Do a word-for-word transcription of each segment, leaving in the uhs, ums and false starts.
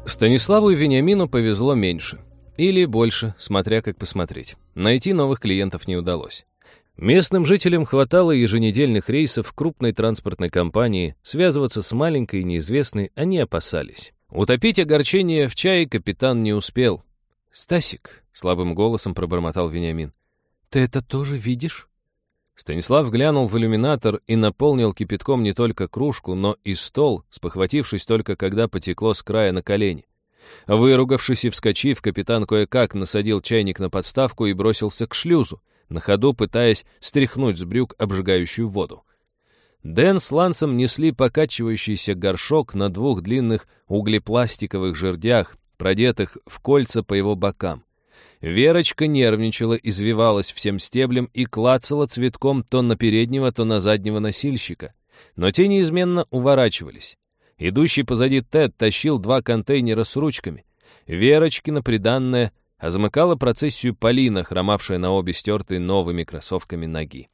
Станиславу и Вениамину повезло меньше. Или больше, смотря как посмотреть. Найти новых клиентов не удалось. Местным жителям хватало еженедельных рейсов крупной транспортной компании, связываться с маленькой и неизвестной они опасались. Утопить огорчение в чае капитан не успел. «Стасик», — слабым голосом пробормотал Вениамин, — «ты это тоже видишь?» Станислав глянул в иллюминатор и наполнил кипятком не только кружку, но и стол, спохватившись только, когда потекло с края на колени. Выругавшись и вскочив, капитан кое-как насадил чайник на подставку и бросился к шлюзу, на ходу пытаясь стряхнуть с брюк обжигающую воду. Дэн с Лансом несли покачивающийся горшок на двух длинных углепластиковых жердях, продетых в кольца по его бокам. Верочка нервничала, извивалась всем стеблем и клацала цветком то на переднего, то на заднего носильщика. Но те неизменно уворачивались. Идущий позади Тед тащил два контейнера с ручками. Верочкина приданная, а замыкала процессию Полина, хромавшая на обе стертые новыми кроссовками ноги.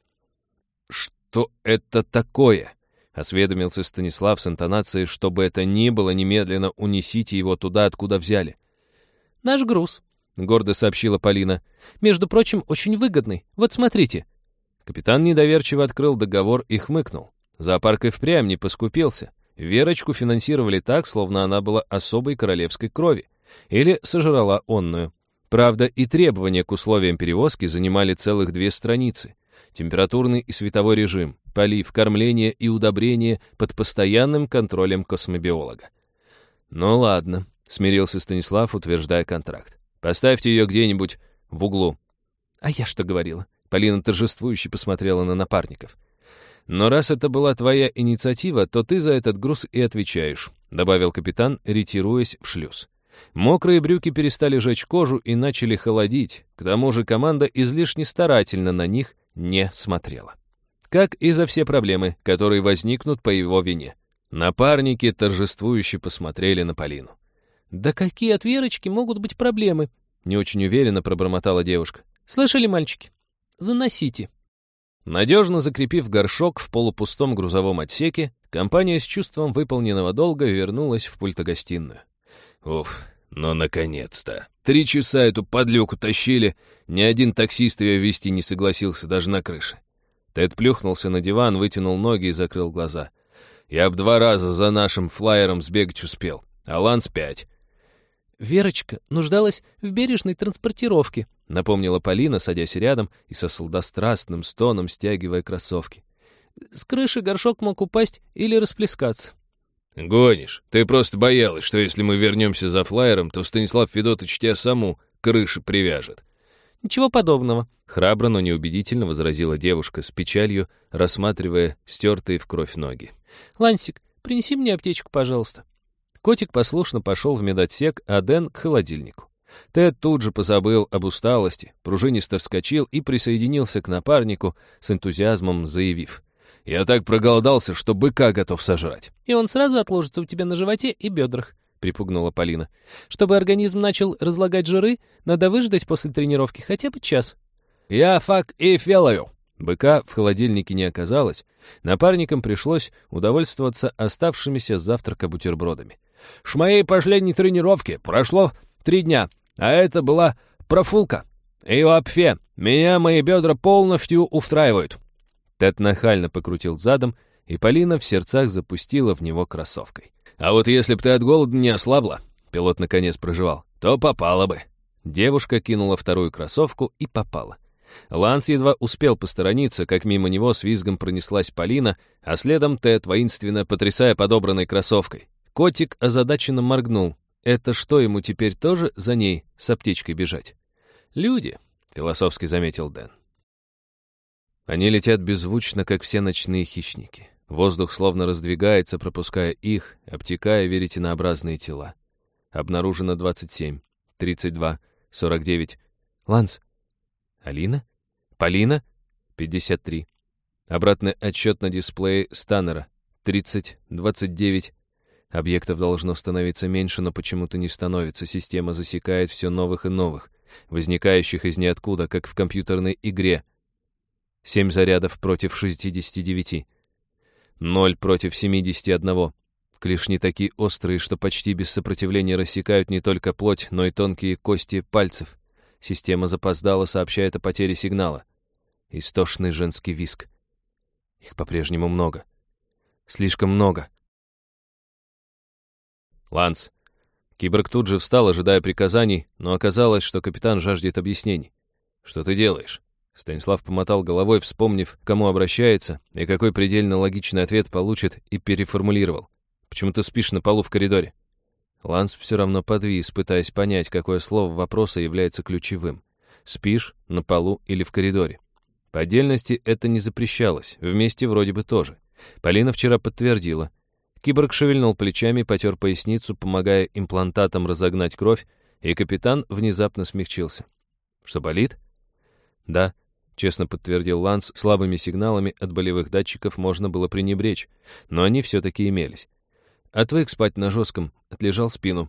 «Что это такое?» — осведомился Станислав с интонацией, чтобы это ни было, немедленно унесите его туда, откуда взяли. «Наш груз», — гордо сообщила Полина. «Между прочим, очень выгодный. Вот смотрите». Капитан недоверчиво открыл договор и хмыкнул. Зоопарк и впрямь не поскупился. Верочку финансировали так, словно она была особой королевской крови. Или сожрала онную. Правда, и требования к условиям перевозки занимали целых две страницы. Температурный и световой режим, полив, кормление и удобрение под постоянным контролем космобиолога. «Ну ладно», — смирился Станислав, утверждая контракт. «Поставьте ее где-нибудь в углу». «А я что говорила?» Полина торжествующе посмотрела на напарников. «Но раз это была твоя инициатива, то ты за этот груз и отвечаешь», — добавил капитан, ретируясь в шлюз. Мокрые брюки перестали жечь кожу и начали холодить. К тому же команда излишне старательно на них не смотрела. Как и за все проблемы, которые возникнут по его вине. Напарники торжествующе посмотрели на Полину. «Да какие от Верочки могут быть проблемы?» — не очень уверенно пробормотала девушка. «Слышали, мальчики? Заносите». Надежно закрепив горшок в полупустом грузовом отсеке, компания с чувством выполненного долга вернулась в пультогостиную. «Уф, ну наконец-то! Три часа эту подлюку тащили, ни один таксист ее везти не согласился даже на крыше». Тед плюхнулся на диван, вытянул ноги и закрыл глаза. «Я б два раза за нашим флайером сбегать успел, а Ланс пять». «Верочка нуждалась в бережной транспортировке», — напомнила Полина, садясь рядом и со сладострастным стоном стягивая кроссовки. «С крыши горшок мог упасть или расплескаться». «Гонишь. Ты просто боялась, что если мы вернемся за флайером, то Станислав Федотович тебя саму к крыше привяжет». «Ничего подобного», — храбро, но неубедительно возразила девушка с печалью, рассматривая стертые в кровь ноги. «Лансик, принеси мне аптечку, пожалуйста». Котик послушно пошел в медотсек, а Дэн — к холодильнику. Тед тут же позабыл об усталости, пружинисто вскочил и присоединился к напарнику, с энтузиазмом заявив: «Я так проголодался, что быка готов сожрать». «И он сразу отложится у тебя на животе и бедрах», — припугнула Полина. «Чтобы организм начал разлагать жиры, надо выждать после тренировки хотя бы час». «Я фак и фелаю». Быка в холодильнике не оказалось, напарникам пришлось удовольствоваться оставшимися с завтрака бутербродами. «Ш моей последней тренировки прошло три дня, а это была профулка. И вообще, меня мои бедра полностью устраивают». Тед нахально покрутил задом, и Полина в сердцах запустила в него кроссовкой. «А вот если б ты от голода не ослабла», — пилот наконец проживал, — «то попала бы». Девушка кинула вторую кроссовку и попала. Ланс едва успел посторониться, как мимо него с визгом пронеслась Полина, а следом Тед, воинственно потрясая подобранной кроссовкой. Котик озадаченно моргнул. Это что, ему теперь тоже за ней с аптечкой бежать? «Люди», — философски заметил Дэн. Они летят беззвучно, как все ночные хищники. Воздух словно раздвигается, пропуская их, обтекая веретенообразные тела. Обнаружено двадцать семь, тридцать два, сорок девять. «Ланс! Алина? Полина?» пятьдесят три. Обратный отсчет на дисплее Станнера. тридцать, двадцать девять. Объектов должно становиться меньше, но почему-то не становится. Система засекает все новых и новых, возникающих из ниоткуда, как в компьютерной игре. Семь зарядов против шестидесяти девяти. Ноль против семидесяти одного. клешни такие острые, что почти без сопротивления рассекают не только плоть, но и тонкие кости пальцев. Система запоздала, сообщает о потере сигнала. Истошный женский визг. Их по-прежнему много. Слишком много. «Ланс». Киборг тут же встал, ожидая приказаний, но оказалось, что капитан жаждет объяснений. «Что ты делаешь?» Станислав помотал головой, вспомнив, к кому обращается и какой предельно логичный ответ получит, и переформулировал. «Почему ты спишь на полу в коридоре?» Ланс все равно подвис, пытаясь понять, какое слово вопроса является ключевым. «Спишь на полу или в коридоре?» По отдельности это не запрещалось, вместе вроде бы тоже. Полина вчера подтвердила. Киборг шевельнул плечами, потер поясницу, помогая имплантатам разогнать кровь, и капитан внезапно смягчился. «Что, болит?» «Да», — честно подтвердил Ланс, слабыми сигналами от болевых датчиков можно было пренебречь, но они все-таки имелись. «Отвык спать на жестком, отлежал спину».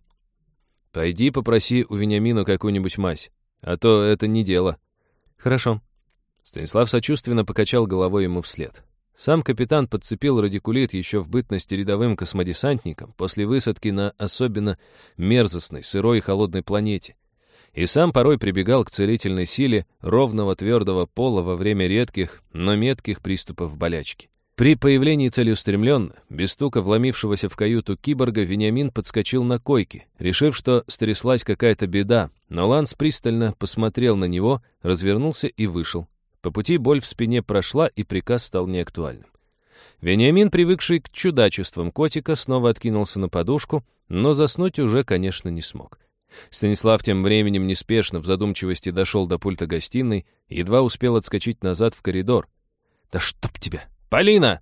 «Пойди попроси у Вениамина какую-нибудь мазь, а то это не дело». «Хорошо». Станислав сочувственно покачал головой ему вслед. Сам капитан подцепил радикулит еще в бытности рядовым космодесантником после высадки на особенно мерзостной, сырой и холодной планете. И сам порой прибегал к целительной силе ровного твердого пола во время редких, но метких приступов болячки. При появлении целеустремленно, без стука вломившегося в каюту киборга, Вениамин подскочил на койке, решив, что стряслась какая-то беда, но Ланс пристально посмотрел на него, развернулся и вышел. По пути боль в спине прошла, и приказ стал неактуальным. Вениамин, привыкший к чудачествам котика, снова откинулся на подушку, но заснуть уже, конечно, не смог. Станислав тем временем неспешно в задумчивости дошел до пульта гостиной и едва успел отскочить назад в коридор. «Да чтоб тебя! Полина!»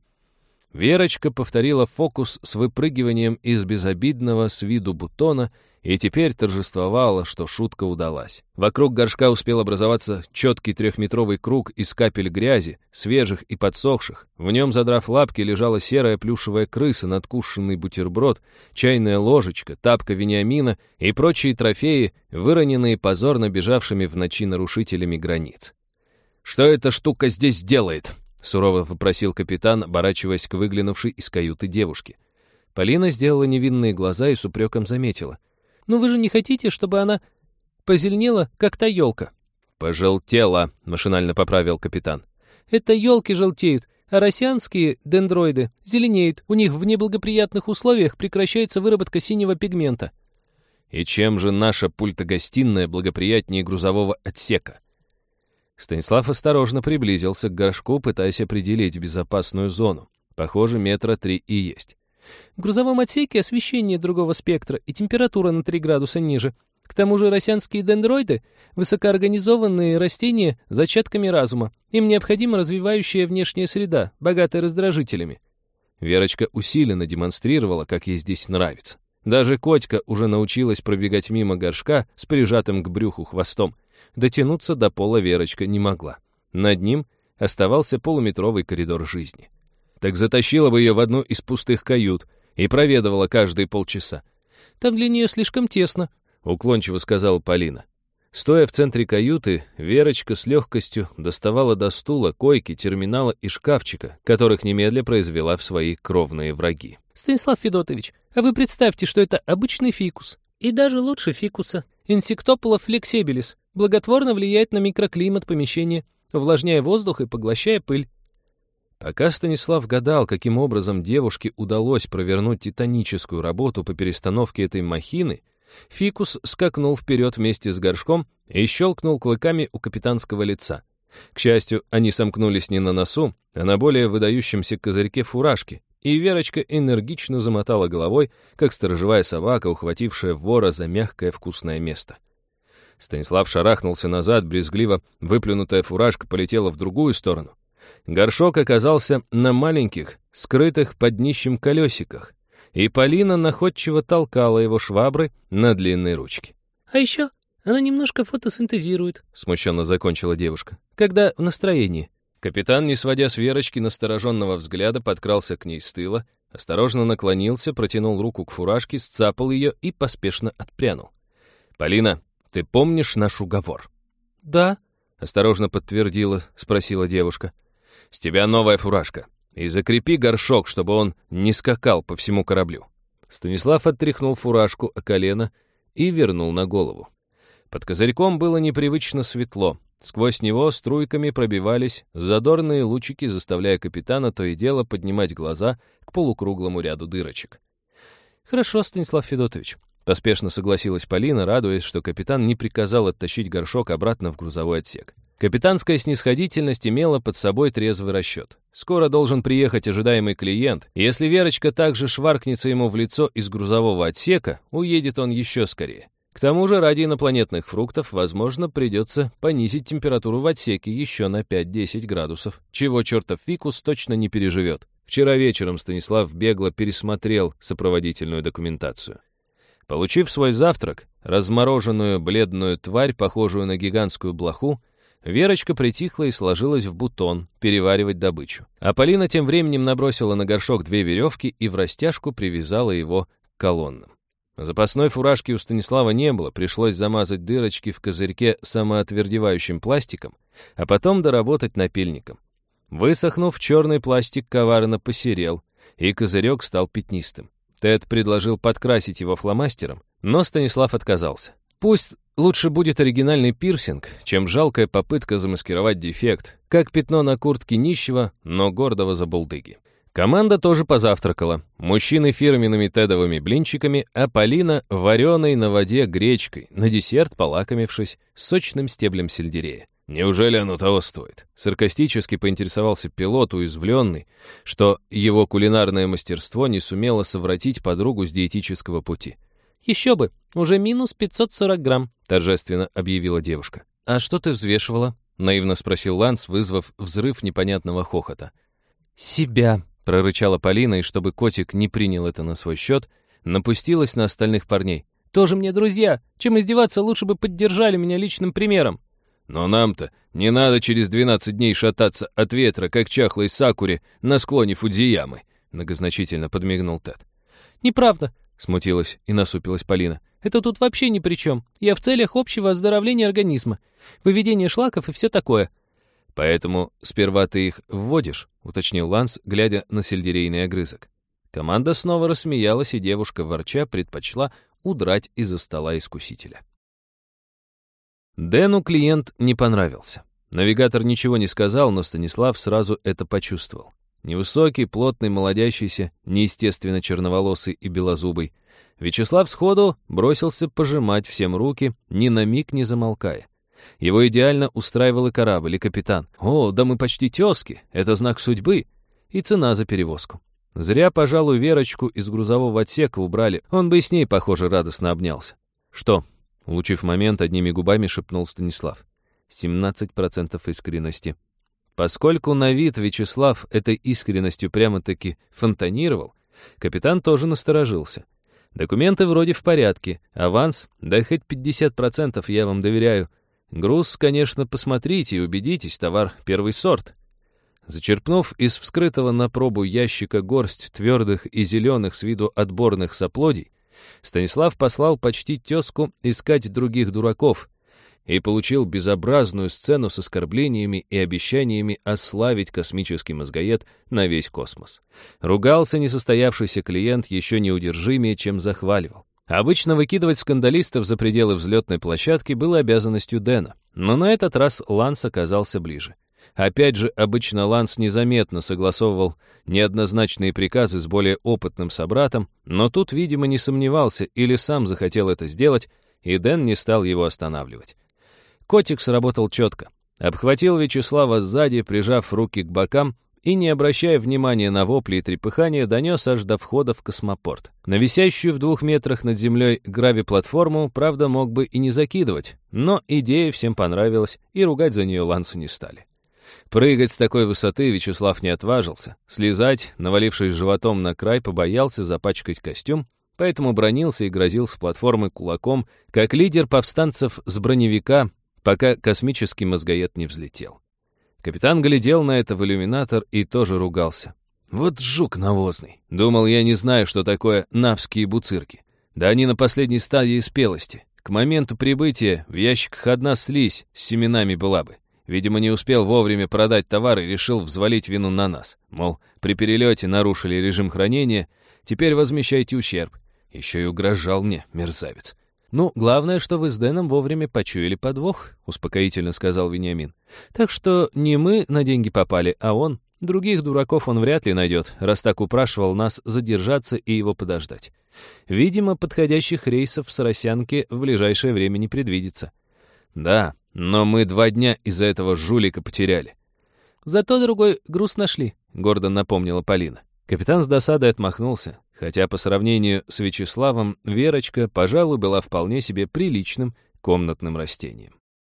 Верочка повторила фокус с выпрыгиванием из безобидного с виду бутона и теперь торжествовала, что шутка удалась. Вокруг горшка успел образоваться четкий трехметровый круг из капель грязи, свежих и подсохших. В нем, задрав лапки, лежала серая плюшевая крыса, надкушенный бутерброд, чайная ложечка, тапка Вениамина и прочие трофеи, выроненные позорно бежавшими в ночи нарушителями границ. «Что эта штука здесь делает?» — сурово вопросил капитан, оборачиваясь к выглянувшей из каюты девушке. Полина сделала невинные глаза и с упреком заметила. «Ну вы же не хотите, чтобы она позеленела, как та елка?» «Пожелтела», — машинально поправил капитан. «Это елки желтеют, а россианские дендроиды зеленеют. У них в неблагоприятных условиях прекращается выработка синего пигмента». «И чем же наша пультогостиная благоприятнее грузового отсека?» Станислав осторожно приблизился к горшку, пытаясь определить безопасную зону. Похоже, метра три и есть. В грузовом отсеке освещение другого спектра и температура на три градуса ниже. К тому же россианские дендроиды — высокоорганизованные растения с зачатками разума. Им необходима развивающая внешняя среда, богатая раздражителями. Верочка усиленно демонстрировала, как ей здесь нравится. Даже котика уже научилась пробегать мимо горшка с прижатым к брюху хвостом. Дотянуться до пола Верочка не могла. Над ним оставался полуметровый коридор жизни. Так затащила бы ее в одну из пустых кают и проведывала каждые полчаса. «Там для нее слишком тесно», — уклончиво сказала Полина. Стоя в центре каюты, Верочка с легкостью доставала до стула, койки, терминала и шкафчика, которых немедля произвела в свои кровные враги. «Станислав Федотович, а вы представьте, что это обычный фикус. И даже лучше фикуса. Инсектопола флексибилис. Благотворно влияет на микроклимат помещения, увлажняя воздух и поглощая пыль». Пока Станислав гадал, каким образом девушке удалось провернуть титаническую работу по перестановке этой махины, фикус скакнул вперед вместе с горшком и щелкнул клыками у капитанского лица. К счастью, они сомкнулись не на носу, а на более выдающемся козырьке фуражки, и Верочка энергично замотала головой, как сторожевая собака, ухватившая вора за мягкое вкусное место. Станислав шарахнулся назад, брезгливо выплюнутая фуражка полетела в другую сторону. Горшок оказался на маленьких, скрытых под днищем колесиках, и Полина находчиво толкала его шваброй на длинной ручке. «А еще она немножко фотосинтезирует», — смущенно закончила девушка. «Когда в настроении». Капитан, не сводя с Верочки настороженного взгляда, подкрался к ней с тыла, осторожно наклонился, протянул руку к фуражке, сцапал ее и поспешно отпрянул. «Полина, ты помнишь наш уговор?» «Да», — осторожно подтвердила, спросила девушка. «С тебя новая фуражка. И закрепи горшок, чтобы он не скакал по всему кораблю». Станислав оттряхнул фуражку о колено и вернул на голову. Под козырьком было непривычно светло. Сквозь него струйками пробивались задорные лучики, заставляя капитана то и дело поднимать глаза к полукруглому ряду дырочек. «Хорошо, Станислав Федотович», — поспешно согласилась Полина, радуясь, что капитан не приказал оттащить горшок обратно в грузовой отсек. Капитанская снисходительность имела под собой трезвый расчет. Скоро должен приехать ожидаемый клиент, и если Верочка также шваркнется ему в лицо из грузового отсека, уедет он еще скорее. К тому же ради инопланетных фруктов, возможно, придется понизить температуру в отсеке еще на пять-десять градусов, чего чертов фикус точно не переживет. Вчера вечером Станислав бегло пересмотрел сопроводительную документацию. Получив свой завтрак, размороженную бледную тварь, похожую на гигантскую блоху, Верочка притихла и сложилась в бутон переваривать добычу. А Полина тем временем набросила на горшок две веревки и в растяжку привязала его к колоннам. Запасной фуражки у Станислава не было, пришлось замазать дырочки в козырьке самоотвердевающим пластиком, а потом доработать напильником. Высохнув, черный пластик коварно посерел, и козырек стал пятнистым. Тед предложил подкрасить его фломастером, но Станислав отказался. Пусть лучше будет оригинальный пирсинг, чем жалкая попытка замаскировать дефект, как пятно на куртке нищего, но гордого забулдыги. Команда тоже позавтракала. Мужчины фирменными тедовыми блинчиками, а Полина вареной на воде гречкой, на десерт полакомившись сочным стеблем сельдерея. «Неужели оно того стоит?» Саркастически поинтересовался пилот, уязвленный, что его кулинарное мастерство не сумело совратить подругу с диетического пути. «Еще бы, уже минус пятьсот сорок грамм», — торжественно объявила девушка. «А что ты взвешивала?» — наивно спросил Ланс, вызвав взрыв непонятного хохота. «Себя», — прорычала Полина, и чтобы котик не принял это на свой счет, напустилась на остальных парней. «Тоже мне друзья. Чем издеваться, лучше бы поддержали меня личным примером». «Но нам-то не надо через двенадцать дней шататься от ветра, как чахлой сакуре на склоне Фудзиямы», — многозначительно подмигнул Тед. «Неправда», — смутилась и насупилась Полина. «Это тут вообще ни при чем. Я в целях общего оздоровления организма, выведения шлаков и все такое». «Поэтому сперва ты их вводишь», — уточнил Ланс, глядя на сельдерейный огрызок. Команда снова рассмеялась, и девушка, ворча, предпочла удрать из-за стола искусителя. Дэну клиент не понравился. Навигатор ничего не сказал, но Станислав сразу это почувствовал. Невысокий, плотный, молодящийся, неестественно черноволосый и белозубый. Вячеслав сходу бросился пожимать всем руки, ни на миг не замолкая. Его идеально устраивал и корабль, и капитан. «О, да мы почти тезки, это знак судьбы!» И цена за перевозку. Зря, пожалуй, Верочку из грузового отсека убрали, он бы и с ней, похоже, радостно обнялся. «Что?» — улучив момент, одними губами шепнул Станислав. семнадцать процентов искренности. Поскольку на вид Вячеслав этой искренностью прямо-таки фонтанировал, капитан тоже насторожился. Документы вроде в порядке, аванс, да хоть пятьдесят процентов я вам доверяю. Груз, конечно, посмотрите и убедитесь, товар первый сорт. Зачерпнув из вскрытого на пробу ящика горсть твердых и зеленых с виду отборных соплодий, Станислав послал почти тезку искать других дураков и получил безобразную сцену с оскорблениями и обещаниями ославить космический мозгоед на весь космос. Ругался несостоявшийся клиент еще неудержимее, чем захваливал. Обычно выкидывать скандалистов за пределы взлетной площадки было обязанностью Дэна, но на этот раз Ланс оказался ближе. Опять же, обычно Ланс незаметно согласовывал неоднозначные приказы с более опытным собратом, но тут, видимо, не сомневался или сам захотел это сделать, и Дэн не стал его останавливать. Котик сработал четко. Обхватил Вячеслава сзади, прижав руки к бокам, и, не обращая внимания на вопли и трепыхания, донес аж до входа в космопорт. На висящую в двух метрах над землей грави-платформу, правда, мог бы и не закидывать, но идея всем понравилась, и ругать за нее Ланса не стали. Прыгать с такой высоты Вячеслав не отважился. Слезать, навалившись животом на край, побоялся запачкать костюм, поэтому бронился и грозил с платформы кулаком, как лидер повстанцев с броневика, пока космический мозгоед не взлетел. Капитан глядел на это в иллюминатор и тоже ругался. «Вот жук навозный. Думал, я не знаю, что такое навские буцирки. Да они на последней стадии спелости. К моменту прибытия в ящиках одна слизь с семенами была бы. Видимо, не успел вовремя продать товар и решил взвалить вину на нас. Мол, при перелете нарушили режим хранения, теперь возмещайте ущерб. Еще и угрожал мне, мерзавец. «Ну, главное, что вы с Дэном вовремя почуяли подвох», — успокоительно сказал Вениамин. «Так что не мы на деньги попали, а он. Других дураков он вряд ли найдет, раз так упрашивал нас задержаться и его подождать. Видимо, подходящих рейсов с Росянки в ближайшее время не предвидится». «Да, но мы два дня из-за этого жулика потеряли». «Зато другой груз нашли», — гордо напомнила Полина. Капитан с досадой отмахнулся, хотя по сравнению с Вячеславом Верочка, пожалуй, была вполне себе приличным комнатным растением.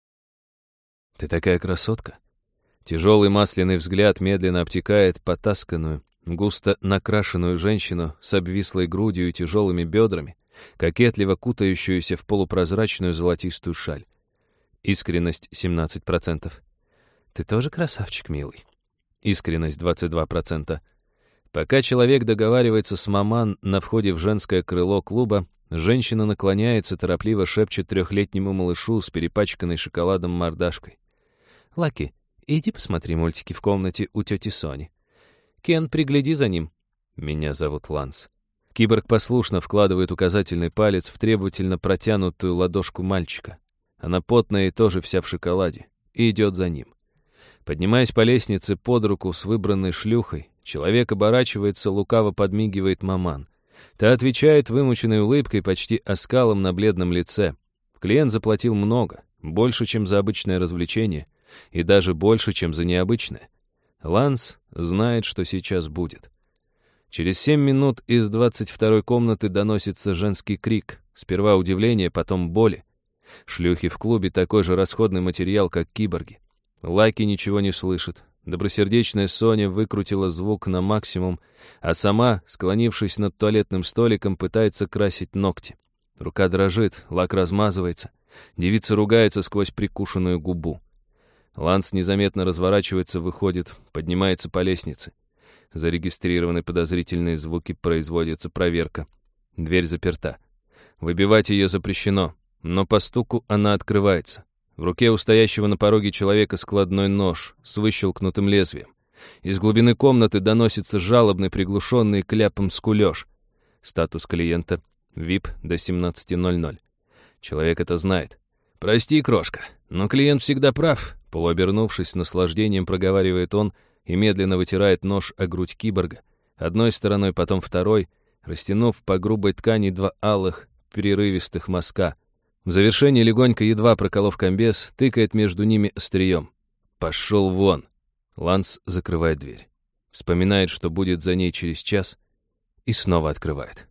«Ты такая красотка». Тяжелый масляный взгляд медленно обтекает потасканную, густо накрашенную женщину с обвислой грудью и тяжелыми бедрами, кокетливо кутающуюся в полупрозрачную золотистую шаль. Искренность семнадцать процентов. «Ты тоже красавчик, милый». Искренность двадцать два процента. Пока человек договаривается с маман на входе в женское крыло клуба, женщина наклоняется, торопливо шепчет трехлетнему малышу с перепачканной шоколадом мордашкой. «Лаки, иди посмотри мультики в комнате у тети Сони. Кен, пригляди за ним». «Меня зовут Ланс». Киборг послушно вкладывает указательный палец в требовательно протянутую ладошку мальчика. Она потная и тоже вся в шоколаде, и идет за ним. Поднимаясь по лестнице под руку с выбранной шлюхой, человек оборачивается, лукаво подмигивает маман. Та отвечает вымученной улыбкой, почти оскалом на бледном лице. Клиент заплатил много, больше, чем за обычное развлечение, и даже больше, чем за необычное. Ланс знает, что сейчас будет. Через семь минут из двадцать второй комнаты доносится женский крик. Сперва удивление, потом боли. Шлюхи в клубе такой же расходный материал, как киборги. Лаки ничего не слышит. Добросердечная Соня выкрутила звук на максимум, а сама, склонившись над туалетным столиком, пытается красить ногти. Рука дрожит, лак размазывается. Девица ругается сквозь прикушенную губу. Ланс незаметно разворачивается, выходит, поднимается по лестнице. Зарегистрированы подозрительные звуки, производится проверка. Дверь заперта. Выбивать ее запрещено, но по стуку она открывается. В руке у стоящего на пороге человека складной нож с выщелкнутым лезвием. Из глубины комнаты доносится жалобный, приглушенный кляпом скулёж. Статус клиента — ви ай пи до семнадцати ноль-ноль. Человек это знает. «Прости, крошка, но клиент всегда прав», — полуобернувшись, с наслаждением проговаривает он и медленно вытирает нож о грудь киборга, одной стороной, потом второй, растянув по грубой ткани два алых, прерывистых мазка. В завершении легонько, едва проколов комбез, тыкает между ними острием. «Пошел вон!» Ланс закрывает дверь. Вспоминает, что будет за ней через час, и снова открывает.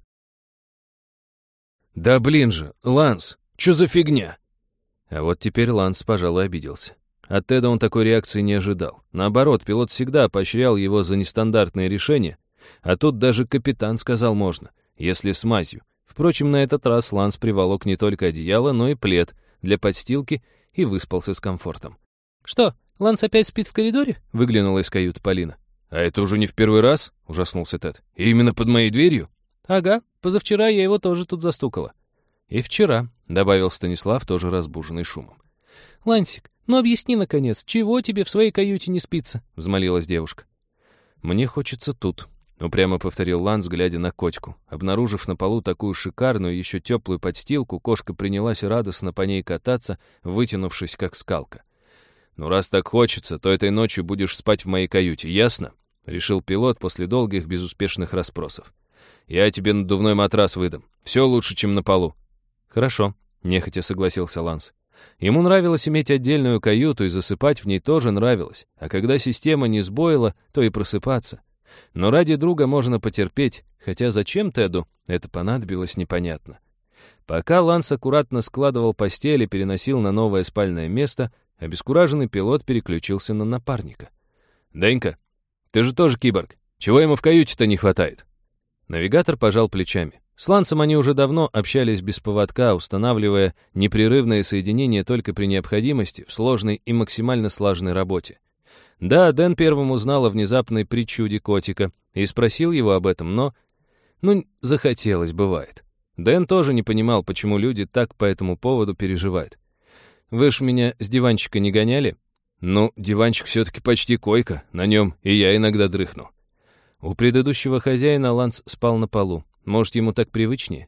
«Да блин же, Ланс, чё за фигня?» А вот теперь Ланс, пожалуй, обиделся. От Теда он такой реакции не ожидал. Наоборот, пилот всегда поощрял его за нестандартные решения, а тут даже капитан сказал можно, если с мазью. Впрочем, на этот раз Ланс приволок не только одеяло, но и плед для подстилки и выспался с комфортом. «Что, Ланс опять спит в коридоре?» — выглянула из каюты Полина. «А это уже не в первый раз?» — ужаснулся Тед. «И именно под моей дверью?» «Ага, позавчера я его тоже тут застукала». «И вчера», — добавил Станислав, тоже разбуженный шумом. «Лансик, ну объясни, наконец, чего тебе в своей каюте не спится?» — взмолилась девушка. «Мне хочется тут», — упрямо повторил Ланс, глядя на котику. Обнаружив на полу такую шикарную, еще теплую подстилку, кошка принялась радостно по ней кататься, вытянувшись, как скалка. «Ну, раз так хочется, то этой ночью будешь спать в моей каюте, ясно?» — решил пилот после долгих безуспешных расспросов. «Я тебе надувной матрас выдам. Все лучше, чем на полу». «Хорошо», — нехотя согласился Ланс. Ему нравилось иметь отдельную каюту, и засыпать в ней тоже нравилось. А когда система не сбоила, то и просыпаться. Но ради друга можно потерпеть, хотя зачем Теду это понадобилось, непонятно. Пока Ланс аккуратно складывал постель и переносил на новое спальное место, обескураженный пилот переключился на напарника. «Денька, ты же тоже киборг. Чего ему в каюте-то не хватает?» Навигатор пожал плечами. С Лансом они уже давно общались без поводка, устанавливая непрерывное соединение только при необходимости в сложной и максимально слаженной работе. Да, Дэн первым узнал о внезапной причуде котика и спросил его об этом, но... Ну, захотелось, бывает. Дэн тоже не понимал, почему люди так по этому поводу переживают. «Вы ж меня с диванчика не гоняли?» «Ну, диванчик все-таки почти койка, на нем и я иногда дрыхну». У предыдущего хозяина Ланс спал на полу. Может, ему так привычнее?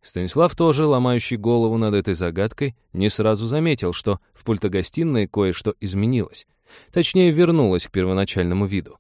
Станислав, тоже ломающий голову над этой загадкой, не сразу заметил, что в пультогостиной кое-что изменилось. Точнее, вернулось к первоначальному виду.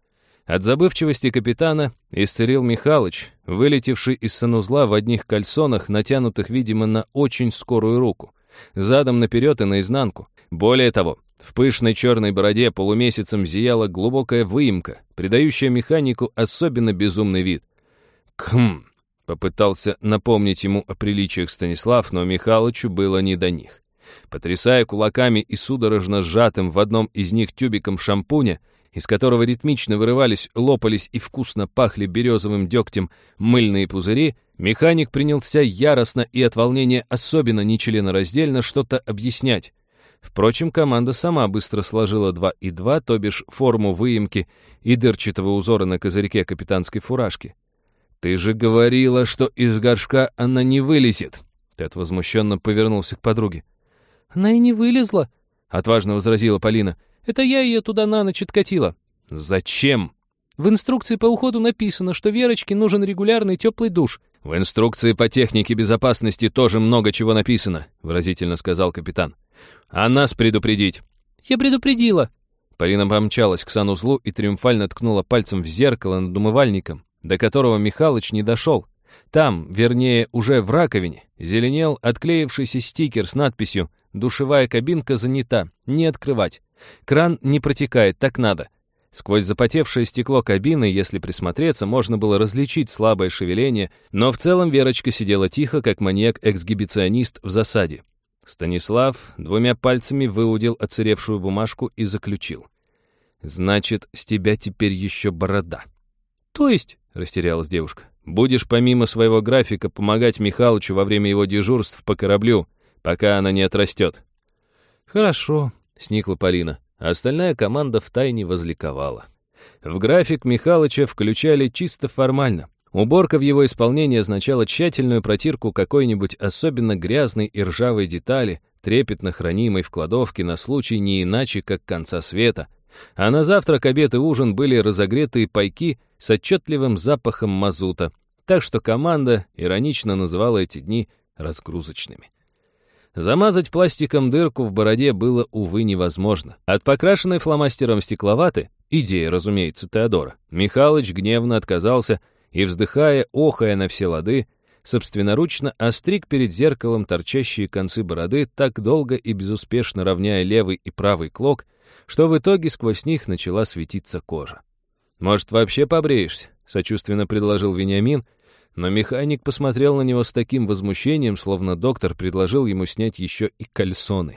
От забывчивости капитана исцелил Михалыч, вылетевший из санузла в одних кальсонах, натянутых, видимо, на очень скорую руку, задом наперед и наизнанку. Более того, в пышной черной бороде полумесяцем зияла глубокая выемка, придающая механику особенно безумный вид. «Кхм!» — попытался напомнить ему о приличиях Станислав, но Михалычу было не до них. Потрясая кулаками и судорожно сжатым в одном из них тюбиком шампуня, из которого ритмично вырывались, лопались и вкусно пахли березовым дегтем мыльные пузыри, механик принялся яростно и от волнения особенно нечленораздельно что-то объяснять. Впрочем, команда сама быстро сложила два и два, то бишь форму выемки и дырчатого узора на козырьке капитанской фуражки. «Ты же говорила, что из горшка она не вылезет!» Тед возмущенно повернулся к подруге. «Она и не вылезла», — отважно возразила Полина. «Это я ее туда на ночь откатила». «Зачем?» «В инструкции по уходу написано, что Верочке нужен регулярный теплый душ». «В инструкции по технике безопасности тоже много чего написано», — выразительно сказал капитан. «А нас предупредить». «Я предупредила». Полина помчалась к санузлу и триумфально ткнула пальцем в зеркало над умывальником, до которого Михалыч не дошел. Там, вернее, уже в раковине, зеленел отклеившийся стикер с надписью «Душевая кабинка занята, не открывать». Кран не протекает, так надо. Сквозь запотевшее стекло кабины, если присмотреться, можно было различить слабое шевеление, но в целом Верочка сидела тихо, как маньяк-эксгибиционист в засаде. Станислав двумя пальцами выудил отсыревшую бумажку и заключил. «Значит, с тебя теперь еще борода». «То есть?» — растерялась девушка. «Будешь помимо своего графика помогать Михалычу во время его дежурств по кораблю, пока она не отрастет». «Хорошо», — сникла Полина, а остальная команда втайне возликовала. В график Михалыча включали чисто формально. Уборка в его исполнении означала тщательную протирку какой-нибудь особенно грязной и ржавой детали, трепетно хранимой в кладовке на случай не иначе, как конца света. А на завтрак, обед и ужин были разогретые пайки с отчетливым запахом мазута, так что команда иронично называла эти дни разгрузочными. Замазать пластиком дырку в бороде было, увы, невозможно. От покрашенной фломастером стекловаты, идея, разумеется, Теодора, Михалыч гневно отказался и, вздыхая, охая на все лады, собственноручно остриг перед зеркалом торчащие концы бороды, так долго и безуспешно равняя левый и правый клок, что в итоге сквозь них начала светиться кожа. «Может, вообще побреешься?» — сочувственно предложил Вениамин, но механик посмотрел на него с таким возмущением, словно доктор предложил ему снять еще и кальсоны.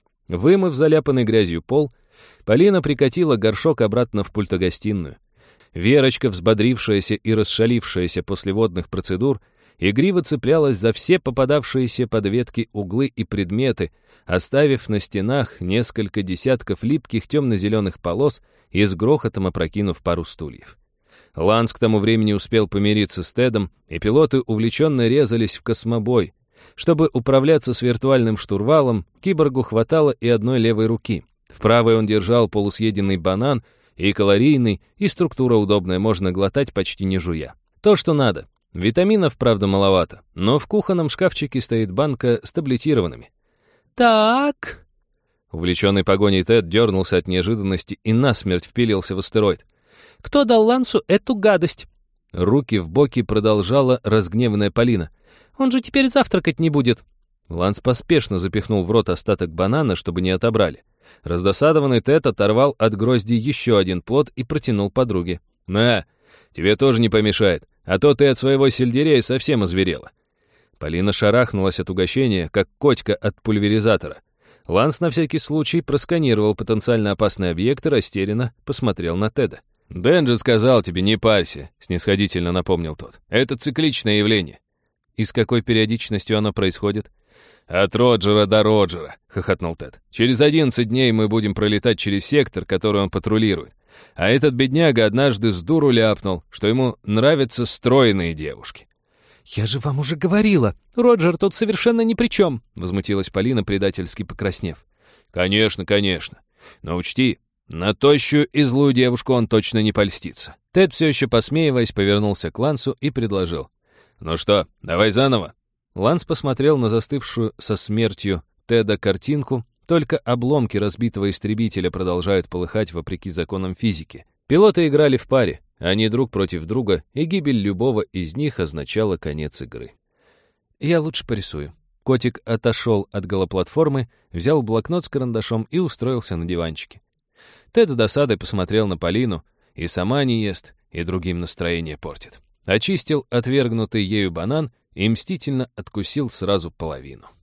Вымыв заляпанный грязью пол, Полина прикатила горшок обратно в пультогостиную. Верочка, взбодрившаяся и расшалившаяся после водных процедур, игриво цеплялась за все попадавшиеся под ветки углы и предметы, оставив на стенах несколько десятков липких темно-зеленых полос и с грохотом опрокинув пару стульев. Ланс к тому времени успел помириться с Тедом, и пилоты увлеченно резались в космобой. Чтобы управляться с виртуальным штурвалом, киборгу хватало и одной левой руки. В правой он держал полусъеденный банан, и калорийный, и структура удобная, можно глотать почти не жуя. То, что надо. Витаминов, правда, маловато, но в кухонном шкафчике стоит банка с таблетированными. «Так...» Увлеченный погоней Тед дернулся от неожиданности и насмерть впилился в астероид. «Кто дал Лансу эту гадость?» Руки в боки продолжала разгневанная Полина. «Он же теперь завтракать не будет». Ланс поспешно запихнул в рот остаток банана, чтобы не отобрали. Раздосадованный Тед оторвал от грозди еще один плод и протянул подруге. «На, тебе тоже не помешает, а то ты от своего сельдерея совсем озверела». Полина шарахнулась от угощения, как котика от пульверизатора. Ланс на всякий случай просканировал потенциально опасный объект и растерянно посмотрел на Теда. «Дэн же сказал тебе, не парься», — снисходительно напомнил тот. «Это цикличное явление». «И с какой периодичностью оно происходит?» «От Роджера до Роджера», — хохотнул Тед. «Через одиннадцать дней мы будем пролетать через сектор, который он патрулирует. А этот бедняга однажды с дуру ляпнул, что ему нравятся стройные девушки». «Я же вам уже говорила, Роджер тут совершенно ни при чем», — возмутилась Полина, предательски покраснев. «Конечно, конечно. Но учти, на тощую и злую девушку он точно не польстится». Тед, все еще посмеиваясь, повернулся к Лансу и предложил. «Ну что, давай заново?» Ланс посмотрел на застывшую со смертью Теда картинку. Только обломки разбитого истребителя продолжают полыхать вопреки законам физики. Пилоты играли в паре, они друг против друга, и гибель любого из них означала конец игры. «Я лучше порисую». Котик отошел от голоплатформы, взял блокнот с карандашом и устроился на диванчике. Тед с досадой посмотрел на Полину. И сама не ест, и другим настроение портит. Очистил отвергнутый ею банан и мстительно откусил сразу половину.